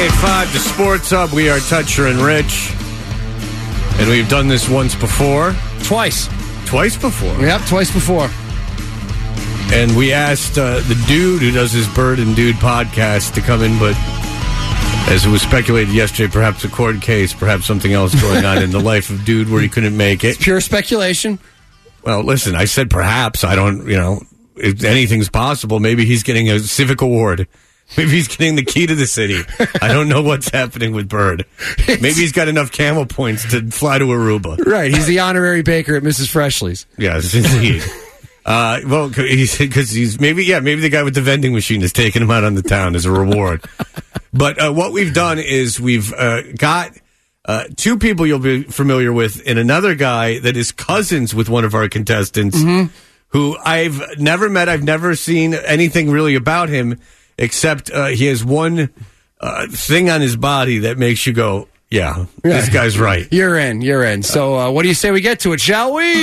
98.5, the Sports Hub. We are Toucher and Rich. And we've done this once before. Twice. Twice before? Yep, twice before. And we asked the dude who does his Bird and Dude podcast to come in, but as it was speculated yesterday, perhaps a court case, perhaps something else going on in the life of Dude where he couldn't make it. It's pure speculation. Well, listen, I said perhaps. I don't, if anything's possible. Maybe he's getting a civic award. Maybe he's getting the key to the city. I don't know what's happening with Bird. Maybe he's got enough camel points to fly to Aruba. Right, he's the honorary baker at Mrs. Freshly's. Yes, indeed. Well, because he's maybe the guy with the vending machine is taking him out on the town as a reward. But what we've done is we've got two people you'll be familiar with and another guy that is cousins with one of our contestants who I've never met. I've never seen anything really about him. Except he has one thing on his body that makes you go, yeah, this guy's right. You're in. So what do you say we get to it, shall we?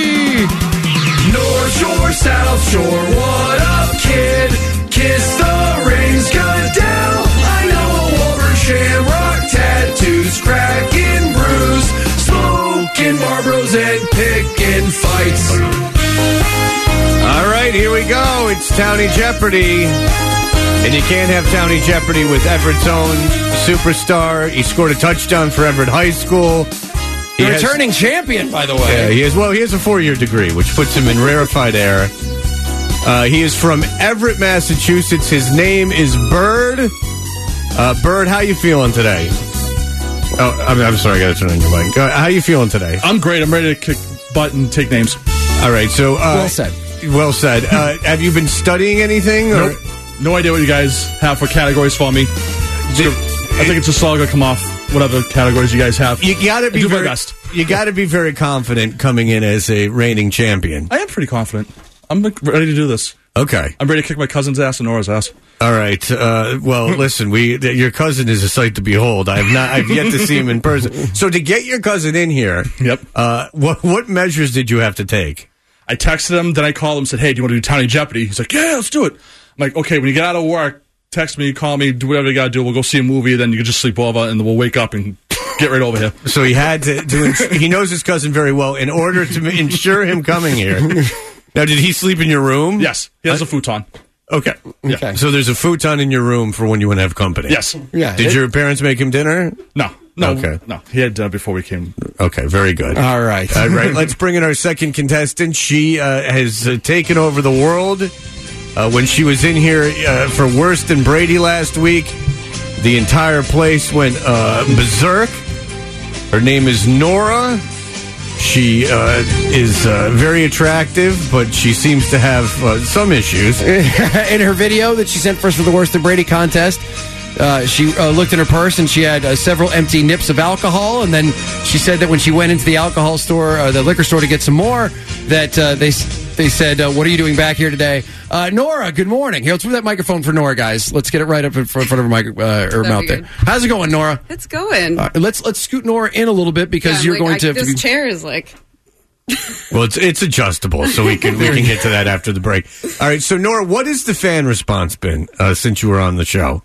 North Shore, South Shore, what up, kid? Kiss the rings, good down. I know a Wolver Shamrock, tattoos, cracking brews, smoking Marlboros and picking fights. All right, here we go. It's Townie Jeopardy. And you can't have Townie Jeopardy with Everett's own superstar. He scored a touchdown for Everett High School. The returning champion, by the way. Yeah, he has a 4-year degree, which puts him in rarefied air. He is from Everett, Massachusetts. His name is Bird. Bird, how you feeling today? Oh, I'm sorry, I got to turn on your mic. How you feeling today? I'm great. I'm ready to kick butt and take names. All right, so... well said. Well said. Have you been studying anything? Or? Nope. No idea what you guys have for categories for me. I think it's just all going to come off whatever categories you guys have. You got to be my best. You got to be very confident coming in as a reigning champion. I am pretty confident. I'm ready to do this. Okay. I'm ready to kick my cousin's ass and Nora's ass. All right. Well, listen, your cousin is a sight to behold. I've yet to see him in person. So to get your cousin in here, yep. What measures did you have to take? I texted him, then I called him and said, hey, do you want to do Townie Jeopardy? He's like, yeah, let's do it. I'm like, okay, when you get out of work, text me, call me, do whatever you got to do. We'll go see a movie, then you can just sleep over, and then we'll wake up and get right over here. So he had to he knows his cousin very well in order to ensure him coming here. Now, did he sleep in your room? Yes, he has a futon. Okay. Okay. So there's a futon in your room for when you want to have company. Yes. Yeah. Did your parents make him dinner? No. Okay. No. He had dinner before we came. Okay, very good. All right. All right, let's bring in our second contestant. She has taken over the world. When she was in here for Worse Than Brady last week, the entire place went berserk. Her name is Nora. She is very attractive, but she seems to have some issues. In her video that she sent for us for the Worse Than Brady contest, she looked in her purse and she had several empty nips of alcohol, and then she said that when she went into the alcohol store, the liquor store, to get some more, that they said, what are you doing back here today? Nora, good morning. Here, let's move that microphone for Nora, guys. Let's get it right up in front of her mouth there. How's it going, Nora? It's going. Let's scoot Nora in a little bit because you're going to... This chair is like... Well, it's adjustable, so we can get to that after the break. All right, so Nora, what has the fan response been since you were on the show?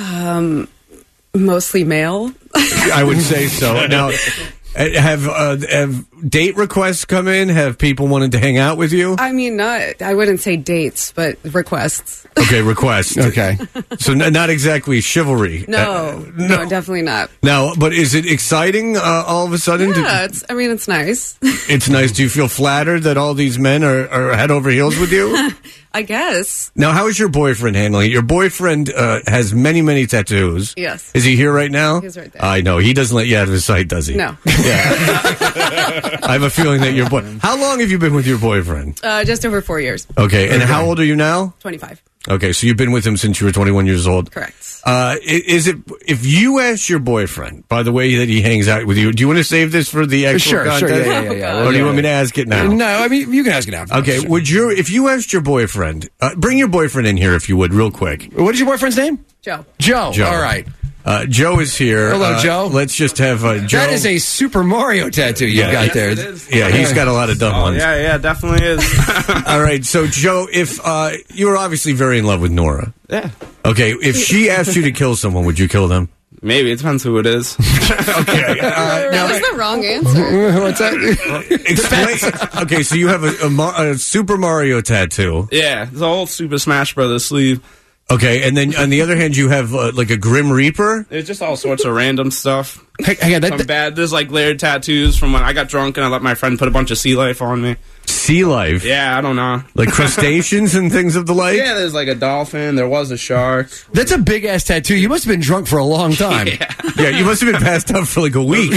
Mostly male. I would say so. Now, have date requests come in? Have people wanted to hang out with you? I mean, I wouldn't say dates, but requests. Okay, requests. Okay. So not exactly chivalry. No, definitely not. Now, but is it exciting all of a sudden? Yeah, it's nice. It's nice. Do you feel flattered that all these men are head over heels with you? I guess. Now, how is your boyfriend handling it? Your boyfriend has many, many tattoos. Yes. Is he here right now? He's right there. I know. He doesn't let you out of his sight, does he? No. Yeah. I have a feeling that your How long have you been with your boyfriend? Just over 4 years. Okay. And how old are you now? 25. Okay, so you've been with him since you were 21 years old. Correct. Is it, if you ask your boyfriend, by the way that he hangs out with you, do you want to save this for the actual Sure, contest? yeah. Or do you want me to ask it now? No, I mean, you can ask it now. Okay, Sure. if you asked your boyfriend, bring your boyfriend in here if you would, real quick. What is your boyfriend's name? Joe. Joe. All right. Joe is here. Hello, Joe. Let's just have Joe. That is a Super Mario tattoo you've got there. It is. Yeah, he's got a lot of dumb ones. Yeah, definitely is. All right, so Joe, if you were obviously very in love with Nora. Yeah. Okay, if she asked you to kill someone, would you kill them? Maybe. It depends who it is. Okay. That was the wrong answer. What's that? Explain. Okay, so you have a Super Mario tattoo. Yeah, it's a whole Super Smash Brothers sleeve. Okay, and then on the other hand, you have like a Grim Reaper. There's just all sorts of random stuff. Hang on, Some bad. There's like layered tattoos from when I got drunk and I let my friend put a bunch of sea life on me. Sea life. Yeah, I don't know. Like crustaceans and things of the like? Yeah, there's like a dolphin. There was a shark. That's a big ass tattoo. You must have been drunk for a long time. Yeah, you must have been passed out for like a week.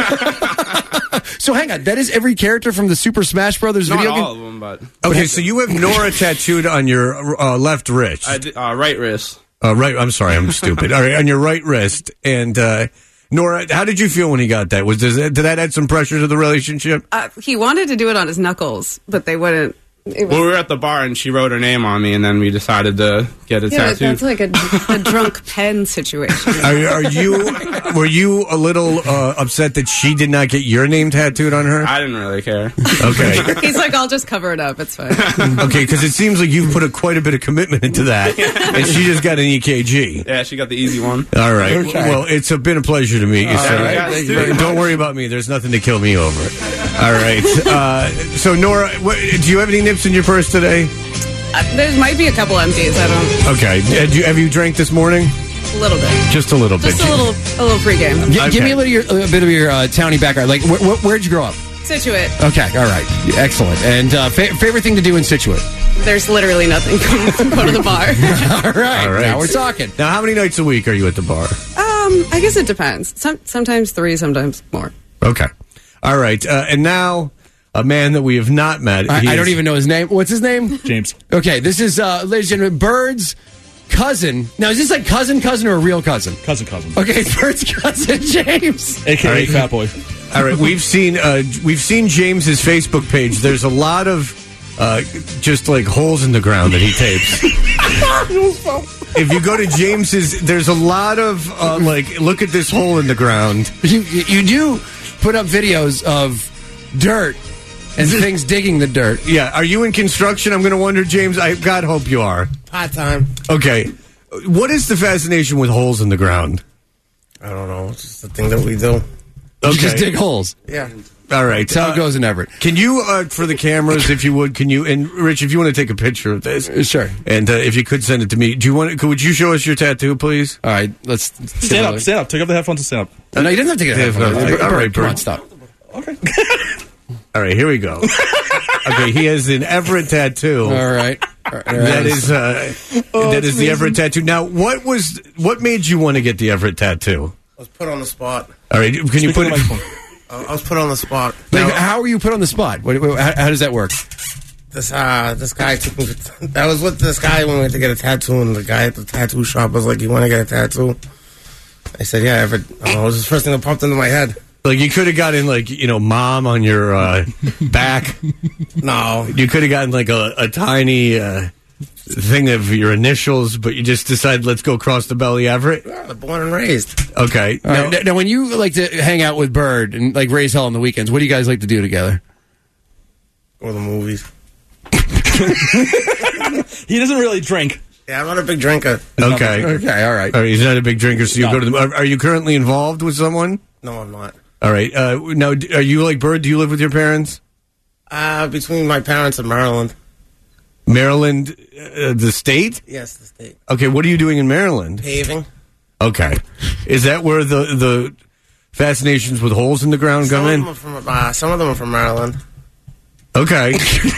So hang on, that is every character from the Super Smash Brothers Not video game? all of them, but Okay, so you have Nora tattooed on your left wrist. right wrist. Right, I'm sorry, I'm stupid. All right, on your right wrist. And Nora, how did you feel when he got that? Did that add some pressure to the relationship? He wanted to do it on his knuckles, but they wouldn't. It was, Well, we were at the bar and she wrote her name on me, and then we decided to get a yeah, tattoo. that's like a drunk pen situation. Were you a little upset that she did not get your name tattooed on her? I didn't really care. Okay. He's like, I'll just cover it up. It's fine. Okay, because it seems like you've put quite a bit of commitment into that, and she just got an EKG. Yeah, she got the easy one. All right. Well, it's been a pleasure to meet you, sir. right. Thank you very Don't worry about me. There's nothing to kill me over. All right. So, Nora, do you have any nips in your purse today? There might be a couple empties. I don't. Okay. Have you drank this morning? A little bit. Just a little bit. Just a little pregame. Give me a bit of your towny background. Like, where'd you grow up? Situate. Okay, all right. Excellent. And favorite thing to do in Situate? There's literally nothing. Go to the bar. All right. All right. Now we're talking. Now, how many nights a week are you at the bar? I guess it depends. Sometimes 3, sometimes more. Okay. All right. And now, a man that we have not met. I don't even know his name. What's his name? James. Okay, this is, ladies and gentlemen, Bird's cousin. Now, is this like cousin or a real cousin? Cousin. Okay, it's Bird's cousin, James. A.K.A. All right. Fat Boy. All right. We've seen James's Facebook page. There's a lot of just like holes in the ground that he tapes. If you go to James's, there's a lot of like, look at this hole in the ground. You do put up videos of dirt and things digging the dirt. Yeah. Are you in construction? I'm going to wonder, James. God hope you are. Part time. Okay. What is the fascination with holes in the ground? I don't know. It's just the thing that we do. You just dig holes. Yeah. All right. That's how it goes in Everett. Can you, for the cameras, if you would, and Rich, if you want to take a picture of this, Sure. and if you could send it to me, would you show us your tattoo, please? All right, let's Stand up. Take off the headphones and stand up. No, you didn't have to get a headphone. All right, come Bird. on, stop. Okay. All right, here we go. Okay, he has an Everett tattoo. All right. That is the Everett tattoo. Now, what made you want to get the Everett tattoo? I was put on the spot. All right, can you put it? I was put on the spot. Like, how are you put on the spot? How does that work? This guy took me. I was with this guy when we went to get a tattoo, and the guy at the tattoo shop was like, "You want to get a tattoo?" I said, "Yeah." Everett. It was the first thing that popped into my head. Like, you could have gotten, like, mom on your back. No. You could have gotten, like, a tiny thing of your initials, but you just decided, let's go across the belly, Everett. Yeah, born and raised. Okay. All right, now, when you like to hang out with Bird and like raise hell on the weekends, what do you guys like to do together? Go to the movies. He doesn't really drink. Yeah, I'm not a big drinker. Okay. Okay, all right. All right, he's not a big drinker, so you go to the... Are you currently involved with someone? No, I'm not. All right. Now, are you like Bird? Do you live with your parents? Between my parents and Maryland. Maryland, the state? Yes, the state. Okay, what are you doing in Maryland? Paving. Okay. Is that where the fascinations with holes in the ground come in? Some of them are from Maryland. Okay.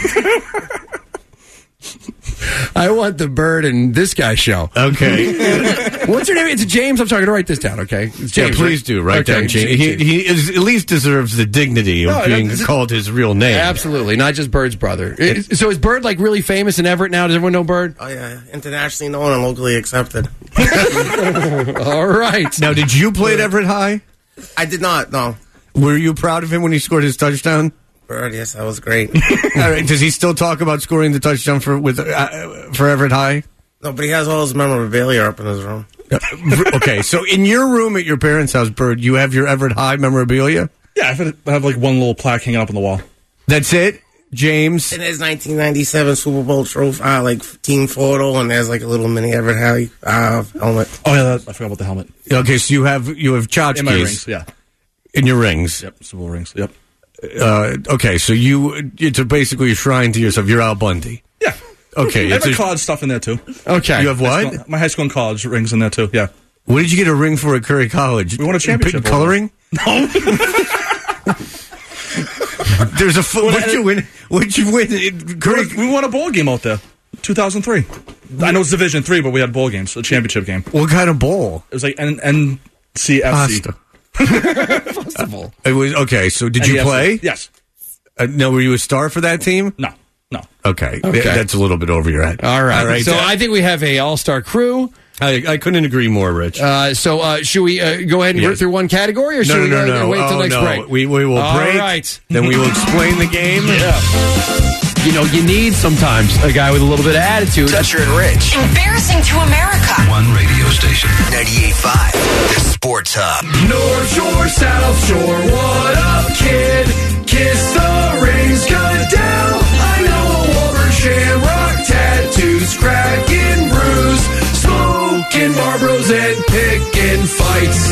I want the Bird and this guy show. Okay. What's your name? It's James. I'm sorry to write this down. Okay, it's James. Yeah, please do. Write down James. He at least deserves the dignity of being called his real name. Absolutely, not just Bird's brother. So is Bird like really famous in Everett now? Does everyone know Bird? Oh yeah, internationally known and locally accepted. All right. Now, did you play at Everett High? I did not. No. Were you proud of him when he scored his touchdown? Bird, yes, that was great. All right. Does he still talk about scoring the touchdown for Everett High? No, but he has all his memorabilia up in his room. Okay, so in your room at your parents' house, Bird, you have your Everett High memorabilia? Yeah, I have like one little plaque hanging up on the wall. That's it? James. And there's 1997 Super Bowl trophy, like team photo, and there's like a little mini Everett Harry helmet. Oh yeah, I forgot about the helmet. Okay, so you have tchotchkes In my rings, yeah. in your rings. Yep, Super Bowl rings. Yep. Okay, so it's basically a shrine to yourself. You're Al Bundy. Yeah. Okay, I have college stuff in there too. Okay. You have what? My high school and college rings in there too. Yeah. What did you get a ring for at Curry College? We won a championship. Coloring? No. There's a what'd you win? What'd you win? Curry? We won a bowl game out there, 2003. I know it's Division III, but we had bowl games, a championship game. What kind of bowl? It was like NCFC. Pasta. Possible. It was okay. So did you NCFC. play? Yes. No, were you a star for that team? No. Okay. Okay. That's a little bit over your head. All right. All right. So I think we have a all-star crew. I couldn't agree more, Rich. So should we go ahead and rip Yes. through one category, or should we wait till next break? We will All break. right. Then we will explain the game. You know, you need sometimes a guy with a little bit of attitude. Toucher and Rich. Embarrassing to America. One radio station. 98.5. The Sports Hub. North Shore, South Shore, what up, kid? Kiss the rings, cut down. I know a Wolverine Shamrock, tattoos, cracking brews, smoking Marlboros and picking fights.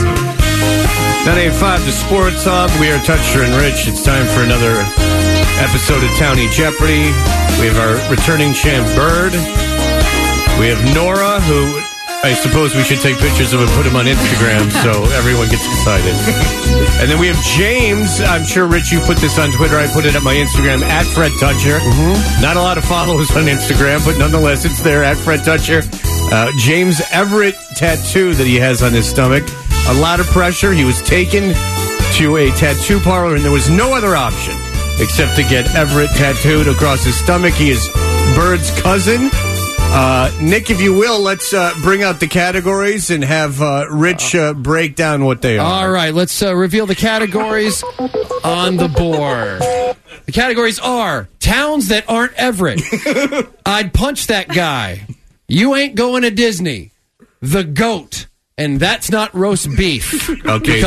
98.5, the Sports Hub. We are Toucher and Rich. It's time for another episode of Townie Jeopardy. We have our returning champ, Bird. We have Nora, who I suppose we should take pictures of and put them on Instagram so everyone gets excited. And then we have James. I'm sure, Rich, you put this on Twitter. I put it at my Instagram, at Fred Toucher. Not a lot of followers on Instagram, but nonetheless, it's there, at Fred Toucher. James Everett tattoo that he has on his stomach. A lot of pressure. He was taken to a tattoo parlor, and there was no other option except to get Everett tattooed across his stomach. He is Bird's cousin. Nick, if you will, let's bring out the categories and have Rich break down what they are. All right, let's reveal the categories on the board. The categories are towns that aren't Everett. I'd punch that guy. You ain't going to Disney. The goat. And that's not roast beef. Okay,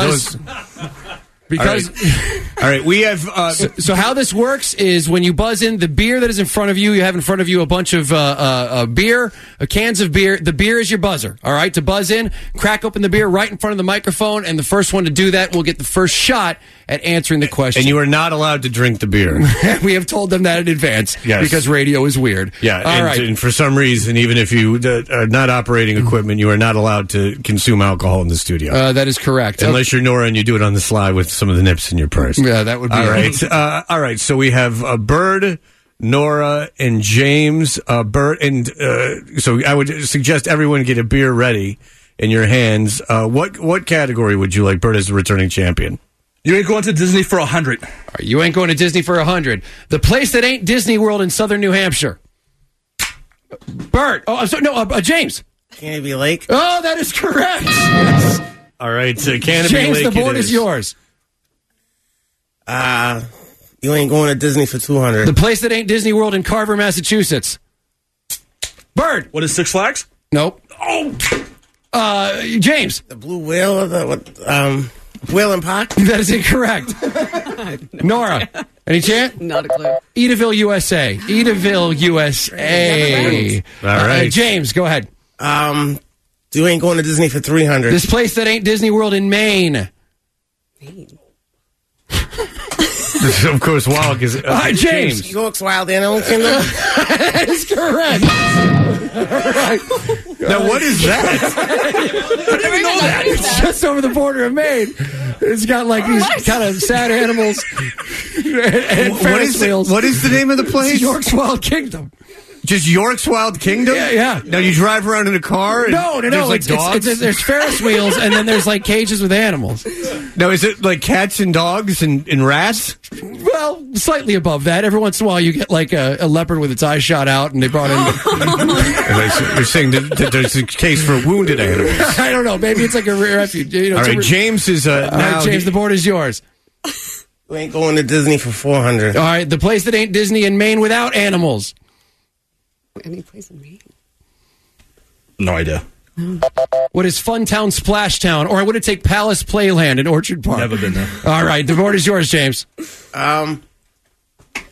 because all right, we have. So how this works is when you buzz in the beer that is in front of you, you have in front of you a bunch of beer, cans of beer. The beer is your buzzer. All right, to buzz in, crack open the beer right in front of the microphone, and the first one to do that will get the first shot at answering the question. And you are not allowed to drink the beer. We have told them that in advance because radio is weird. Yeah, all right. And for some reason, even if you are not operating equipment, you are not allowed to consume alcohol in the studio. That is correct. Unless you're Nora and you do it on the sly with some of the nips in your purse. Yeah, that would be all right. All right. So we have Bird, Nora, and James. Bird, and so I would suggest everyone get a beer ready in your hands. What category would you like, Bird, as the returning champion? You ain't going to Disney for 100. You ain't going to Disney for 100. The place that ain't Disney World in southern New Hampshire. Bert. Oh, I'm sorry. No, James. Canopy Lake. Oh, that is correct. Yes. All right. So Canopy James, Lake. the board is yours. You ain't going to Disney for 200. The place that ain't Disney World in Carver, Massachusetts. Bird. What is Six Flags? Nope. James. The Blue Whale or the Whale and Park? That is incorrect. Nora, any chance? Not a clue. Edaville, USA. Edaville, USA. All right. James, go ahead. You ain't going to Disney for 300. This place that ain't Disney World in Maine. Of course, Wallach is James. York's Wild Animal Kingdom? That is correct. Now, what is that? I didn't even know that. It's just over the border of Maine. It's got like these kind of sad animals and Ferris wheels. What is the name of the place? York's Wild Kingdom. Just York's Wild Kingdom? Yeah. Now you drive around in a car? And No. There's like dogs? There's Ferris wheels, and then there's like cages with animals. Now, is it like cats and dogs and rats? Well, slightly above that. Every once in a while, you get like a leopard with its eyes shot out, and they brought in. You're saying that there's a case for wounded animals. I don't know. Maybe it's like a refuge. You know, All right, James is All now. right, James, the board is yours. You ain't going to Disney for 400. All right, the place that ain't Disney in Maine without animals. Any place in Maine? No idea. What is Funtown Splashtown? Or would it take Palace Playland in Orchard Park? Never been there. All right, the board is yours, James.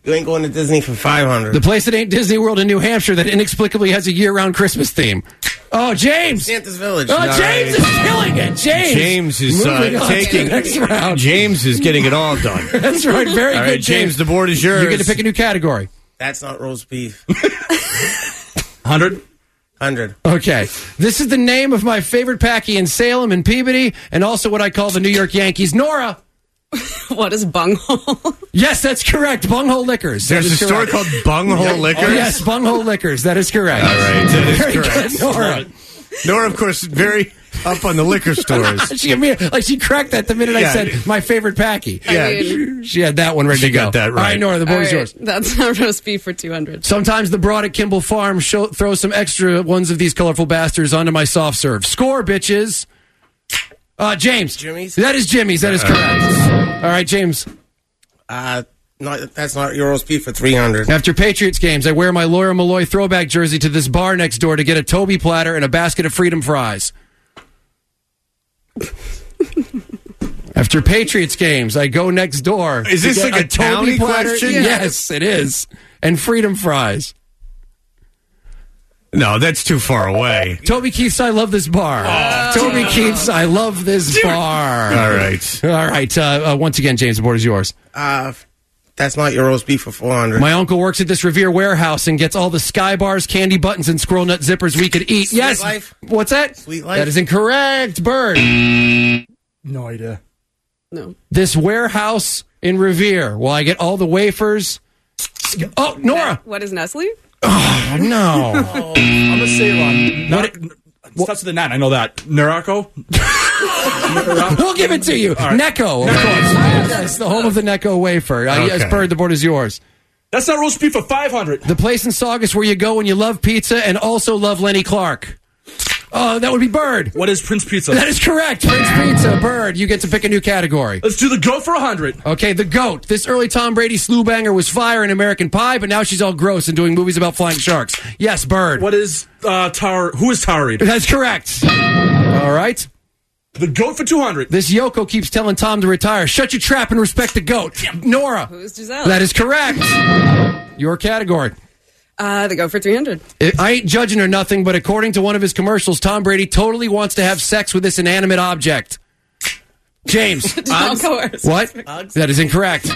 You ain't going to Disney for 500. The place that ain't Disney World in New Hampshire that inexplicably has a year-round Christmas theme. Oh, James! Santa's Village. Oh, James is killing it. James is Moving on to taking the next round. James is getting it all done. That's right. Very All good, right, James. The board is yours. You get to pick a new category. That's not roast beef. 100. 100. Okay. This is the name of my favorite packy in Salem and Peabody, and also what I call the New York Yankees. Nora. What is bunghole? Yes, that's correct. Bunghole Liquors. There's a store called Bunghole Liquors. Oh, yes, Bunghole Liquors. That is correct. All right, that is Very correct. good, Nora. Nora, of course, very up on the liquor stores. She cracked that the minute I Yeah. said my favorite packy. Yeah. I mean, She had that one ready to go. got that right. All right, Nora, the all board's right, yours. that's not roast beef for 200. Sometimes the broad at Kimball Farm throws some extra ones of these colorful bastards onto my soft serve. Score, bitches. James. Jimmy's? That is Jimmy's. That is correct. All right, James. That's not your roast beef for 300. After Patriots games, I wear my Laura Malloy throwback jersey to this bar next door to get a Toby platter and a basket of Freedom fries. After Patriots games, I go next door. Is to this get like a Toby townie platter. question? Yes, it is. And Freedom fries. No, that's too far away. Toby Keith's I love this bar. Toby Keith's I love this bar. All right. All right. Once again, James, the board is yours. That's not your roast beef for 400. My uncle works at this Revere warehouse and gets all the Sky Bars, candy buttons, and squirrel nut zippers we could eat. Sweet Yes. Life? What's that? Sweet Life? That is incorrect. Bird. No idea. No. This warehouse in Revere. Well, I get all the wafers. Oh, Nora. What is Nestle? Oh, no. I'm going to say wrong. It starts with a 9. I know that. Nuraco? We'll give it to you. Necco, of course. Yes, the home of the Necco wafer. Yes, Okay. Bird, the board is yours. That's not roast beef for 500. The place in Saugus where you go when you love pizza and also love Lenny Clark. Oh, that would be Bird. What is Prince Pizza? That is correct. Prince Pizza, Bird. You get to pick a new category. Let's do the goat for 100. Okay, the GOAT. This early Tom Brady slew banger was fire in American Pie, but now she's all gross and doing movies about flying sharks. Yes, Bird. What is who is Tara Reid? That's correct. All right. The goat for 200. This Yoko keeps telling Tom to retire. Shut your trap and respect the GOAT. Nora. Who's Giselle? That is correct. Your category. The goat for 300. I ain't judging or nothing, but according to one of his commercials, Tom Brady totally wants to have sex with this inanimate object. James. Of course. What? That is incorrect.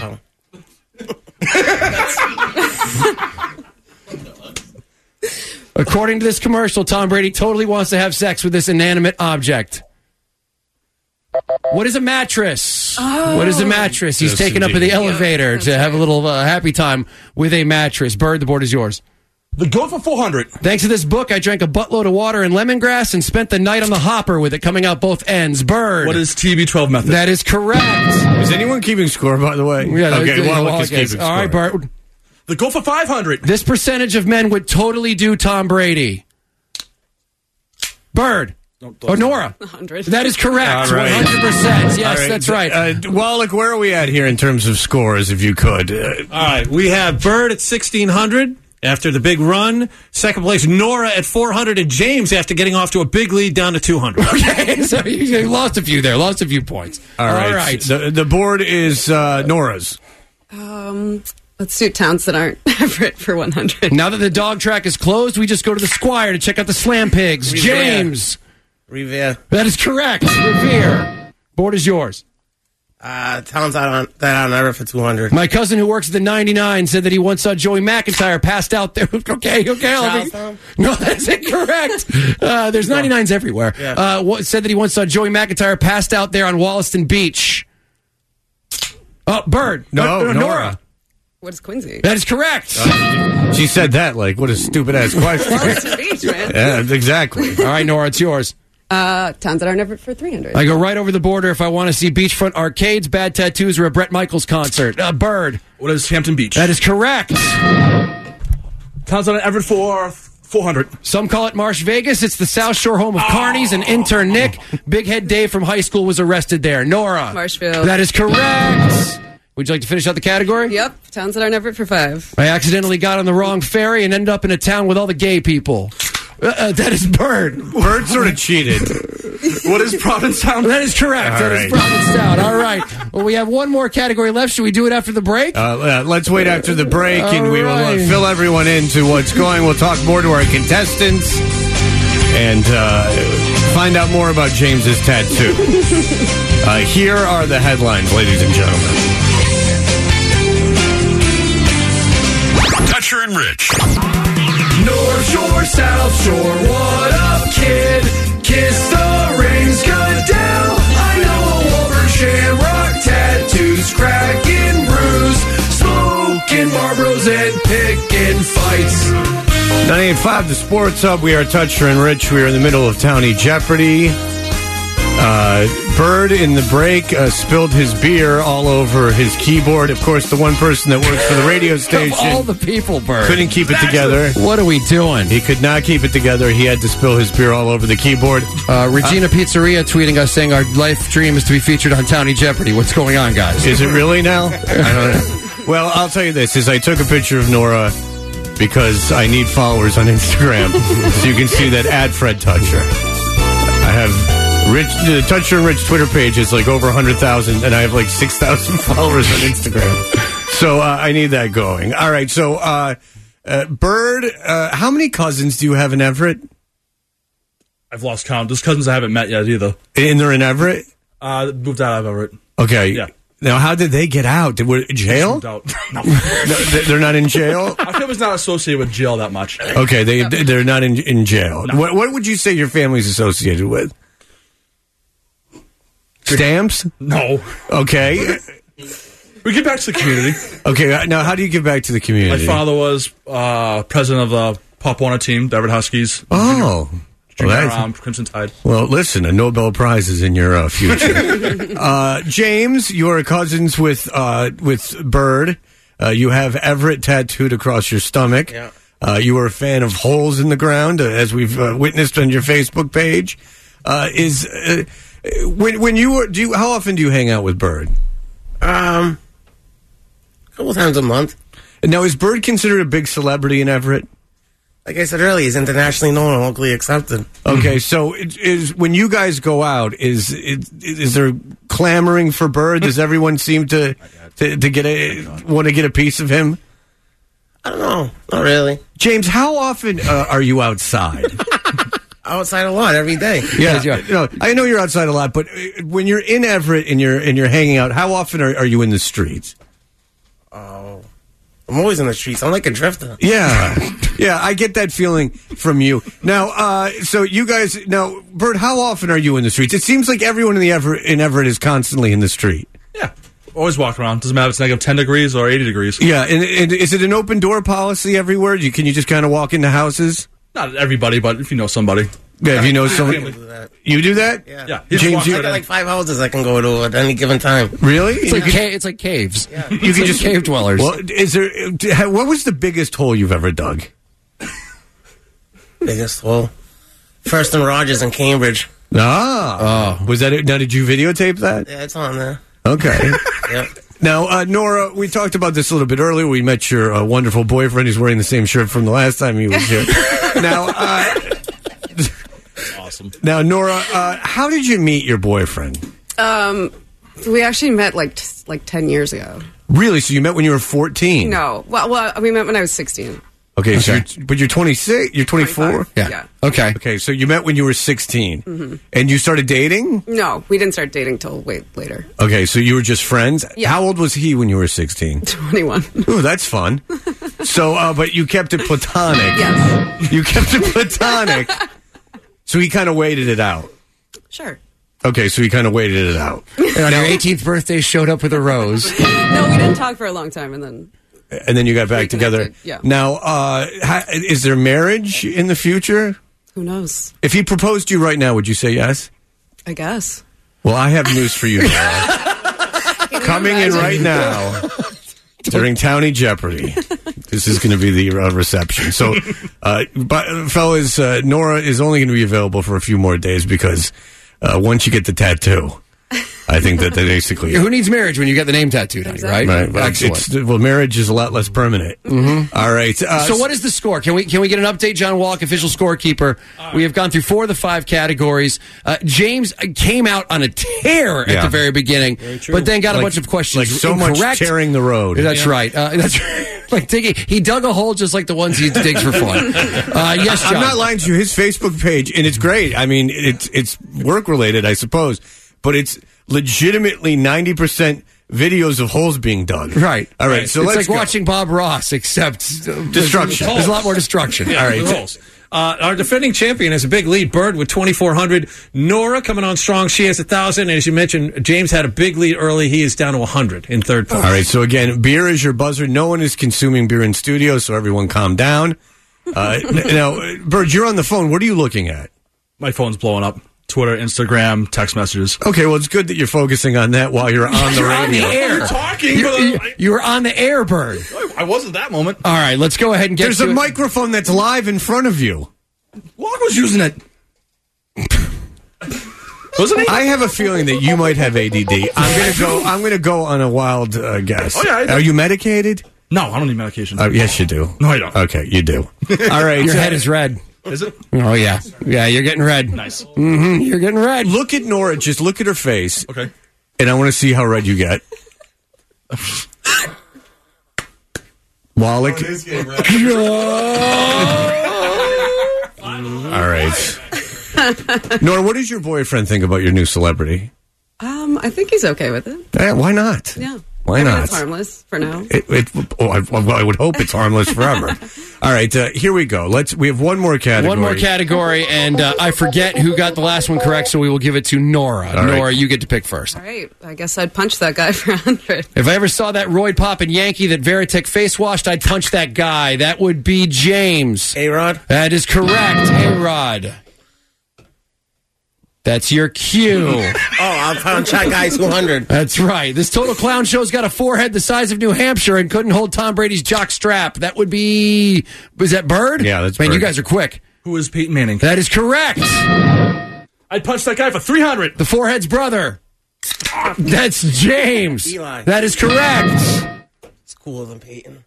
According to this commercial, Tom Brady totally wants to have sex with this inanimate object. What is a mattress? What is a mattress? He's Yes, taken up in the indeed. elevator to have a little happy time with a mattress. Bird, the board is yours. The goat for 400. Thanks to this book, I drank a buttload of water and lemongrass and spent the night on the hopper with it coming out both ends. Bird. What is TB12 method? That is correct. Is anyone keeping score, by the way? Yeah, okay, well, Wallach is keeping score. all right, Bart. The goat for 500. This percentage of men would totally do Tom Brady. Bird. Oh, Nora. 100. That is correct. All right. 100%. Yes, All right. that's right. Wallach, where are we at here in terms of scores, if you could? All right, we have Bird at 1,600 after the big run. Second place, Nora at 400, and James after getting off to a big lead down to 200. Okay, so you lost a few there. Lost a few points. All right. The board is Nora's. Let's do towns that aren't Everett for 100. Now that the dog track is closed, we just go to the Squire to check out the Slam Pigs. Revere. James. Revere. That is correct. Revere. Board is yours. Towns that aren't Everett for 200. My cousin who works at the 99 said that he once saw Joey McIntyre passed out there. Okay. Charlestown? No, that's incorrect. There's 99s everywhere. Yeah. Said that he once saw Joey McIntyre passed out there on Wollaston Beach. Bird. No, Nora. Nora. What is Quincy? That is correct. She said that like, what a stupid ass question. Wollaston Beach, man. Yeah, exactly. All right, Nora, it's yours. Towns that aren't Everett for 300. I go right over the border if I want to see beachfront arcades, bad tattoos, or a Bret Michaels concert. Bird. What is Hampton Beach? That is correct. Towns that aren't Everett for 400. Some call it Marsh Vegas. It's the South Shore home of Carnies and intern Nick. Big Head Dave from high school was arrested there. Nora. Marshfield. That is correct. Would you like to finish out the category? Yep. Towns that aren't Everett for 5. I accidentally got on the wrong ferry and ended up in a town with all the gay people. That is Bird. Bird sort of cheated. What is Provincetown? That is correct. That is Provincetown. All right. Well, we have one more category left. Should we do it after the break? Let's wait after the break, and we will right. fill everyone into what's going. We'll talk more to our contestants and find out more about James's tattoo. Here are the headlines, ladies and gentlemen. Toucher and Rich. North Shore, South Shore, what up, kid? Kiss the rings, good down. I know a Wolver Shamrock, tattoos, cracking brews, smoking Marlboros and picking fights. 98.5, the Sports Hub. We are Toucher and Rich. We are in the middle of Townie Jeopardy. Bird in the break spilled his beer all over his keyboard. Of course, the one person that works for the radio station. Of all the people, Bird. Couldn't keep it together. What are we doing? He could not keep it together. He had to spill his beer all over the keyboard. Regina Pizzeria tweeting us saying our life dream is to be featured on Townie Jeopardy. What's going on, guys? Is it really now? I don't know. Well, I'll tell you this. Is I took a picture of Nora because I need followers on Instagram. So you can see that at Fred Toucher. I have... the Toucher and Rich Twitter page is like over 100,000, and I have like 6,000 followers on Instagram. So I need that going. All right, so Bird, how many cousins do you have in Everett? I've lost count. There's cousins I haven't met yet either. And they're in Everett? Moved out of Everett. Okay. Yeah. Now, how did they get out? They were in jail? Moved out. No. They're not in jail? My family's not associated with jail that much. Okay, they're not in jail. No. What would you say your family's associated with? Stamps? No. Okay. We give back to the community. Okay, now how do you give back to the community? My father was president of the Pop Warner team, the Everett Huskies. Oh. Crimson Tide. Well, listen, a Nobel Prize is in your future. James, you are cousins with Bird. You have Everett tattooed across your stomach. Yeah. You are a fan of holes in the ground, as we've witnessed on your Facebook page. When you were, how often do you hang out with Bird? A couple times a month. Now, is Bird considered a big celebrity in Everett? Like I said earlier, he's internationally known and locally accepted. Okay, so is when you guys go out, is there clamoring for Bird? Does everyone seem to want to get a piece of him? I don't know. Not really. James, how often are you outside? Outside a lot, every day. Yeah, no, I know you're outside a lot, but when you're in Everett and you're hanging out, how often are you in the streets? Oh, I'm always in the streets. I'm like a drifter. Yeah, yeah, I get that feeling from you. Now, so you guys, now, Bird, how often are you in the streets? It seems like everyone in Everett is constantly in the street. Yeah, always walk around. Doesn't matter if it's negative 10 degrees or 80 degrees. Yeah, and is it an open door policy everywhere? Can you just kind of walk into houses? Not everybody, but if you know somebody. Yeah, if you know somebody. You do that? Yeah. James, I got like 5 houses I can go to at any given time. Really? It's like caves. Yeah. You can just cave dwellers. Well, what was the biggest hole you've ever dug? Biggest hole. First and Rogers in Cambridge. Was that it? Now, did you videotape that? Yeah, it's on there. Okay. Yep. Now, Nora, we talked about this a little bit earlier. We met your wonderful boyfriend. He's wearing the same shirt from the last time he was here. Now, awesome. Now, Nora, how did you meet your boyfriend? We actually met like 10 years ago. Really? So you met when you were 14? No. Well, we met when I was 16. Okay, so but you're 26? You're 24? 25. Yeah. Okay. Okay, so you met when you were 16. Mm-hmm. And you started dating? No, we didn't start dating till way later. Okay, so you were just friends? Yeah. How old was he when you were 16? 21. Ooh, that's fun. So, but you kept it platonic. Yes. You kept it platonic. So he kind of waited it out. Sure. Okay, so he kind of waited it out. And on your 18th birthday, showed up with a rose. No, we didn't talk for a long time, and then you got back together. Yeah. Now, is there marriage in the future? Who knows? If he proposed to you right now, would you say yes? I guess. Well, I have news for you, Nora. Coming in right now during Townie Jeopardy. This is going to be the reception. So, fellas, Nora is only going to be available for a few more days because once you get the tattoo, I think that they basically. Who needs marriage when you get the name tattooed on you, right? Right. Well, Excellent. Marriage is a lot less permanent. Mm-hmm. All right. So what is the score? Can we get an update, John Wallach, official scorekeeper? We have gone through 4 of the 5 categories. James came out on a tear at the very beginning, but then got a bunch of questions so incorrect. Much tearing the road. That's right. That's like he dug a hole just like the ones he digs for fun. Yes, John. I'm not lying to you. His Facebook page, and it's great. I mean, it's work related, I suppose, but it's legitimately 90% videos of holes being dug. Right. All right. So it's let's like watching Bob Ross, except destruction. There's a lot more destruction. Yeah, all right. Holes. Our defending champion has a big lead. Bird with 2,400. Nora coming on strong. She has 1,000. And as you mentioned, James had a big lead early. He is down to 100 in third place. All right. So again, beer is your buzzer. No one is consuming beer in studio, so everyone calm down. Now, Bird, you're on the phone. What are you looking at? My phone's blowing up. Twitter, Instagram, text messages. Okay, well, it's good that you're focusing on that while you're on the radio. On the air. You're talking. You were on the air, Bird. I wasn't that moment. All right, let's go ahead and get There's to a it. microphone that's live in front of you. Locke was using it. Wasn't he? I have a feeling that you might have ADD. I'm gonna go on a wild guess. Oh, yeah, Are you medicated? No, I don't need medication. Yes, you do. No, I don't. Okay, you do. All right. Your head is red. Is it? Oh, yeah. Yeah, you're getting red. Nice. Mm-hmm, you're getting red. Look at Nora. Just look at her face. Okay. And I want to see how red you get. Wallach. All right. Nora, what does your boyfriend think about your new celebrity? I think he's okay with it. Why not? Yeah. Why not? It's harmless for now. I would hope it's harmless forever. All right, here we go. We have one more category. One more category, and I forget who got the last one correct, so we will give it to Nora. All right. Nora, you get to pick first. All right. I guess I'd punch that guy for 100. If I ever saw that Royd poppin' Yankee that Veritek face washed, I'd punch that guy. That would be James. A-Rod? That is correct, A-Rod. That's your cue. I'll punch that guy 200. That's right. This total clown show's got a forehead the size of New Hampshire and couldn't hold Tom Brady's jock strap. That would be... Was that Bird? Yeah, that's Man, Bird. you guys are quick. Who is Peyton Manning? That is correct. I'd punch that guy for 300. The forehead's brother. That's James. Eli. That is correct. It's cooler than Peyton.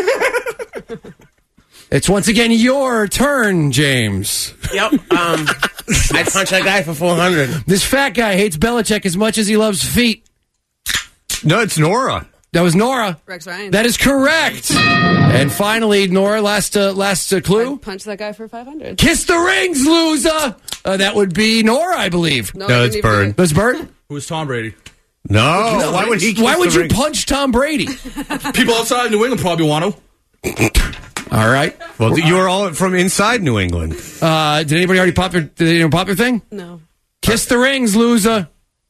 It's once again your turn, James. Yep. I'd punch that guy for 400. This fat guy hates Belichick as much as he loves feet. No, it's Nora. That was Nora. Rex Ryan. That is correct. And finally, Nora, last clue. I'd punch that guy for 500. Kiss the rings, loser. That would be Nora, I believe. No, it's Bird. That's Bird? Who is Tom Brady? No. Why would he? Why would kiss the you rings? punch Tom Brady? People outside of New England probably want to. All right. Well, you were all from inside New England. Did anybody already pop their thing? No. Kiss the rings, loser.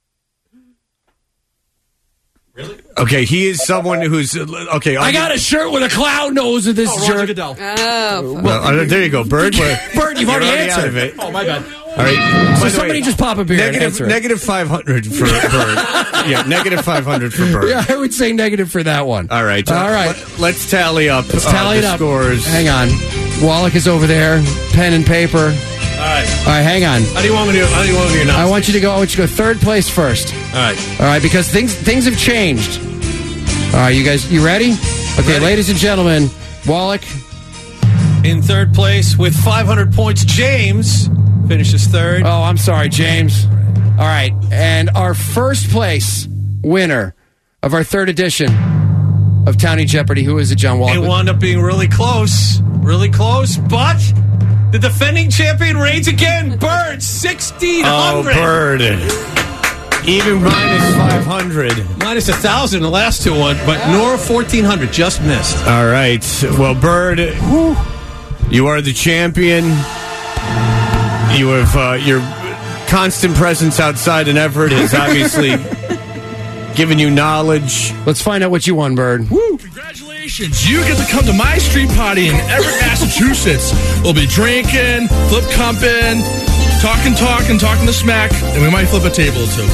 Really? Okay, he is someone who's okay. I got a shirt with a clown nose of this Roger shirt. Goodell. Oh. Well, there you go, Bird. Bird, you've already You're answered. out of it. Oh, my bad. All right. So somebody just pop a beer and answer it. Negative 500 for Bird. Yeah, negative 500 for Bird. Yeah, I would say negative for that one. All right. All right. Let's tally up. Let's tally it the up. Scores. Hang on. Wallach is over there. Pen and paper. All right. All right, hang on. How do you want me to announce? I want you to go third place first. All right. All right, because things have changed. All right, you guys, you ready? Okay, Ready. ladies and gentlemen, Wallach. In third place with 500 points, James finishes third. Oh, I'm sorry, James. All right, and our first place winner of our third edition of Townie Jeopardy, who is it, John Wallach? It wound up being really close, but the defending champion reigns again. Bird, 1,600. Oh, Bird. Even minus 500. Minus 1,000 the last two won, but Nora 1,400 just missed. All right. Well, Bird, you are the champion. You have your constant presence outside and effort has obviously given you knowledge. Let's find out what you won, Bird. Woo! Congratulations! You get to come to my street party in Everett, Massachusetts. We'll be drinking, flip cumping, talking the smack, and we might flip a table or two.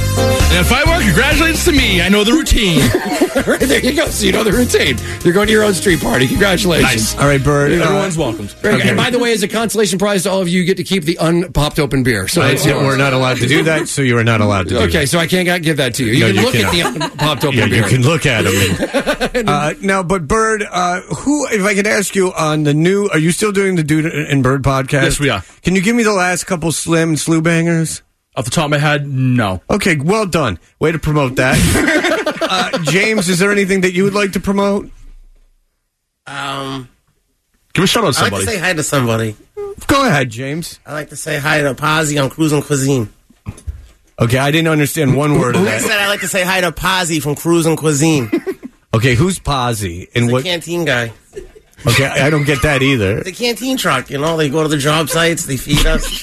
And if I won, congratulations to me. I know the routine. Right, there you go. So you know the routine. You're going to your own street party. Congratulations. Nice. All right, Bird. Everyone's welcome. Very good. And by the way, as a consolation prize to all of you, you get to keep the unpopped open beer. So it's yours. We're not allowed to do that, so you are not allowed to do Okay, that. so I can't give that to you. You No, can you look cannot. at the popped open Yeah, beer. you can look at them. Now, but Bird, who, if I could ask you on the new, are you still doing the Dude and Bird podcast? Yes, we are. Can you give me the last couple Slim and Slew bangers? Off the top of my head, no. Okay, well done. Way to promote that. James, is there anything that you would like to promote? Give a shout out to I like somebody. to say hi to somebody. Go ahead, James. I like to say hi to Posy on Cruising Cuisine. Okay, I didn't understand one word of I said that. I like to say hi to Posy from Cruising Cuisine. Okay, who's Posy? And The what? canteen guy. Okay, I don't get that either. The canteen truck, you know, they go to the job sites, they feed us.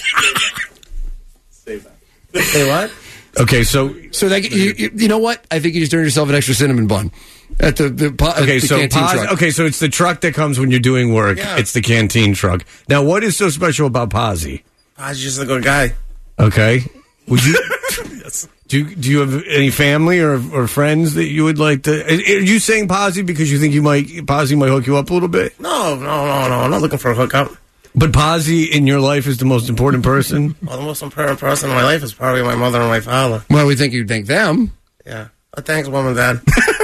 Say what? Okay, so So you know what? I think you just earned yourself an extra cinnamon bun at the okay, the so canteen truck. okay, so it's the truck that comes when you're doing work. Yeah. It's the canteen truck. Now, what is so special about Posy? Posy's just a good guy. Okay, would you? Do you have any family or friends that you would like to? Are you saying Posy because you think Posy might hook you up a little bit? No. I'm not looking for a hookup. But Posy in your life is the most important person. Well, the most important person in my life is probably my mother and my father. Well, we think you'd thank them. Yeah. Oh, thanks, Mom and Dad.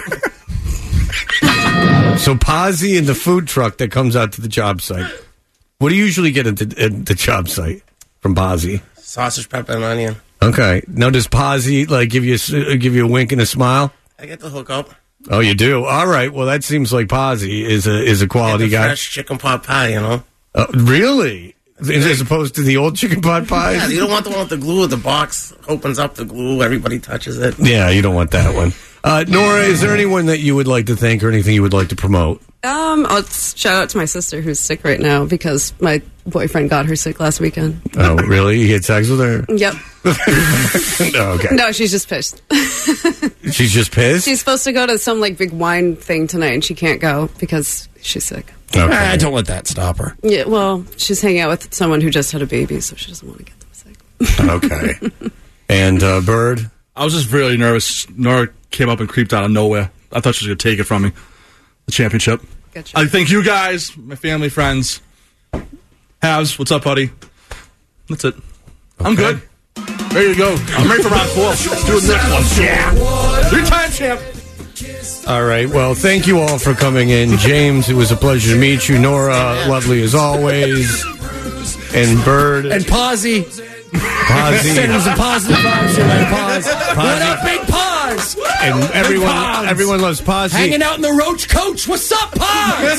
So Posy in the food truck that comes out to the job site. What do you usually get at the job site from Posy? Sausage, pepper, and onion. Okay. Now, does Posy give you a wink and a smile? I get the hookup. Oh, you do. All right. Well, that seems like Posy is a quality guy. Fresh chicken pot pie, you know. Really? As opposed to the old chicken pot pies? Yeah, you don't want the one with the glue. The box opens up the glue. Everybody touches it. Yeah, you don't want that one. Nora, is there anyone that you would like to thank or anything you would like to promote? I'll shout out to my sister who's sick right now because my boyfriend got her sick last weekend. Oh, really? You had sex with her? Yep. No, okay. No, she's just pissed. She's just pissed? She's supposed to go to some big wine thing tonight and she can't go because she's sick. Okay. Don't let that stop her. Yeah, well, she's hanging out with someone who just had a baby, so she doesn't want to get them sick. Okay. And Bird? I was just really nervous. Nora came up and creeped out of nowhere. I thought she was going to take it from me. The championship. Gotcha. I thank you guys, my family, friends. Habs, what's up, buddy? That's it. I'm good. Ready to go. I'm ready for round 4. Let's do the next one. Yeah. 3-time champ. All right. Well, thank you all for coming in. James, it was a pleasure to meet you. Nora, lovely as always. And Bird. And Posy. Posy. Send us a positive vibes here, man. Pause. What up, Big Pause? And Pods. everyone loves Posy. Hanging out in the Roach Coach. What's up, Pause?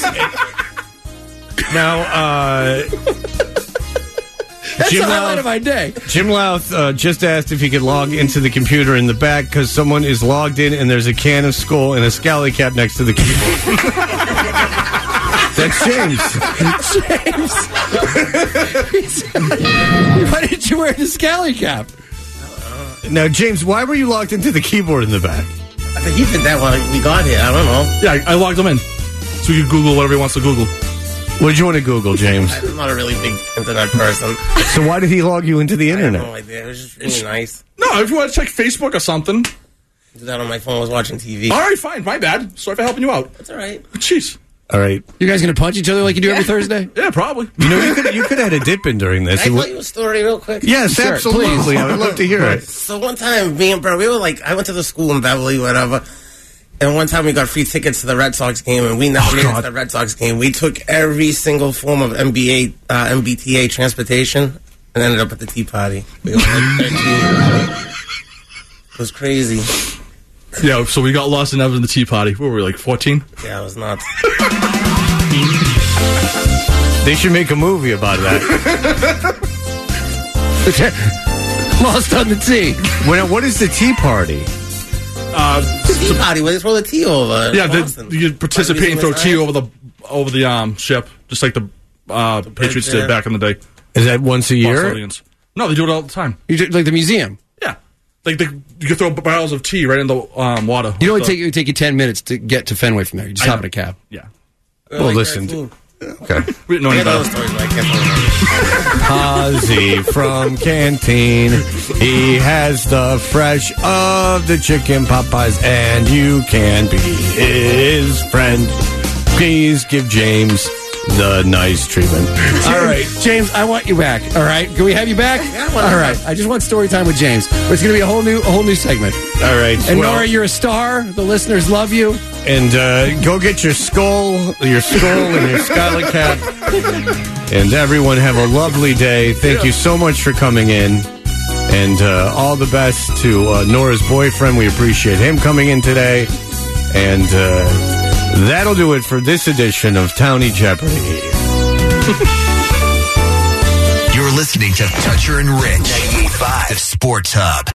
Now, That's Jim the highlight Louth- of my day. Jim Louth just asked if he could log into the computer in the back because someone is logged in and there's a can of Skull and a Scally cap next to the keyboard. That's James. Why did you wear the Scally cap? Now, James, why were you logged into the keyboard in the back? I think he did that when we got here. I don't know. Yeah, I logged him in. So you can Google whatever he wants to Google. What did you want to Google, James? I'm not a really big internet person. So why did he log you into the I have internet? no idea. It was just really nice. No, if you want to check Facebook or something. Do that on my phone. I was watching TV. All right, fine. My bad. Sorry for helping you out. That's all right. Jeez. All right. You guys gonna punch each other like you do every Thursday? Yeah, probably. You know, you could have had a dip in during this. Can I tell you a story real quick? Yes, Sure, absolutely. please. I would love to hear it. So one time, me and Bert, we were like, I went to the school in Beverly, whatever. And one time we got free tickets to the Red Sox game, and we never made it to the Red Sox game. We took every single form of MBTA transportation and ended up at the Tea Party. We were like 13. It was crazy. Yeah, so we got lost in the tea party. What were we, like 14? Yeah, it was nuts. They should make a movie about that. Lost on the tea. What is the Tea Party? Tea Party, where they throw the tea over. Yeah, Boston. you participate and throw tea over the ship, just like the Patriots did back in the day. Is that once a year? Bostonians. No, they do it all the time. You do, like the museum. Yeah, like you can throw barrels of tea right in the water. You know, it would take you 10 minutes to get to Fenway from there. You just hop in a cab. Yeah. Well, listen. Okay. We didn't know I any got other better. stories, but I can't tell you. Ozzy from Canteen. He has the fresh of the chicken Popeyes, and you can be his friend. Please give James the nice treatment. All right, James, I want you back. All right, can we have you back? Yeah, why not? All right, I just want story time with James. But it's going to be a whole new segment. All right. And well, Nora, you're a star. The listeners love you. and go get your skull and your Scarlet Cat. And everyone have a lovely day. Thank you so much for coming in. And all the best to Nora's boyfriend. We appreciate him coming in today. And that'll do it for this edition of Townie Jeopardy. You're listening to Toucher and Rich, 98.5, the Sports Hub.